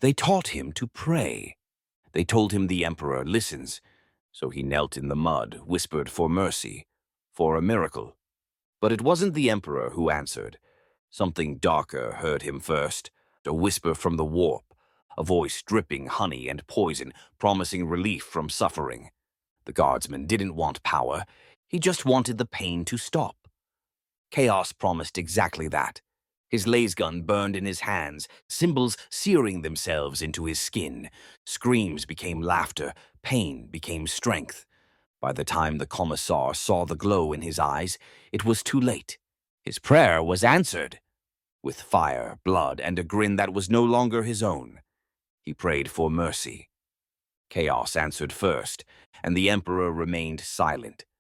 They taught him to pray. They told him the Emperor listens, so he knelt in the mud, whispered for mercy, for a miracle. But it wasn't the Emperor who answered. Something darker heard him first, a whisper from the warp, a voice dripping honey and poison, promising relief from suffering. The guardsman didn't want power, he just wanted the pain to stop. Chaos promised exactly that. His lasgun burned in his hands, symbols searing themselves into his skin. Screams became laughter, pain became strength. By the time the Commissar saw the glow in his eyes, it was too late. His prayer was answered. With fire, blood, and a grin that was no longer his own, he prayed for mercy. Chaos answered first, and the Emperor remained silent,